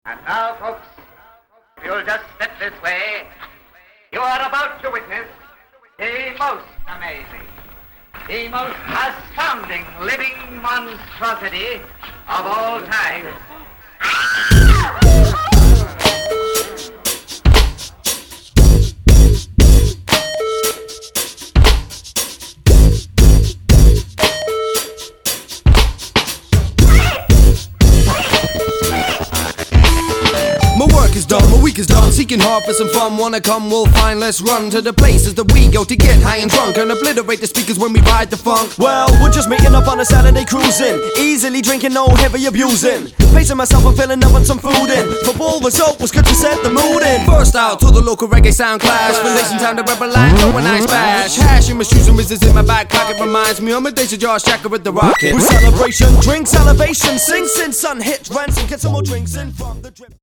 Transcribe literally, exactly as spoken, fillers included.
And now, folks, if you'll just step this way, you are about to witness the most amazing, the most astounding living monstrosity of all time. My work is done, my week is done, seeking hard for some fun. Wanna come, we'll find, let's run to the places that we go to get high and drunk and obliterate the speakers when we ride the funk. Well, we're just meeting up on a Saturday cruising, easily drinking, no heavy abusing. Pacing myself, I'm filling up on some food in. Football result was good to set the mood in. First out to the local reggae sound clash, relation time to rebel line, throw a nice bash. Hash in my shoes and whizzes in my back pocket reminds me of my days of Josh Shacker with the rocket. With celebration, drink salivation, sing since sun hits, rents and get some more drinks in from the drip.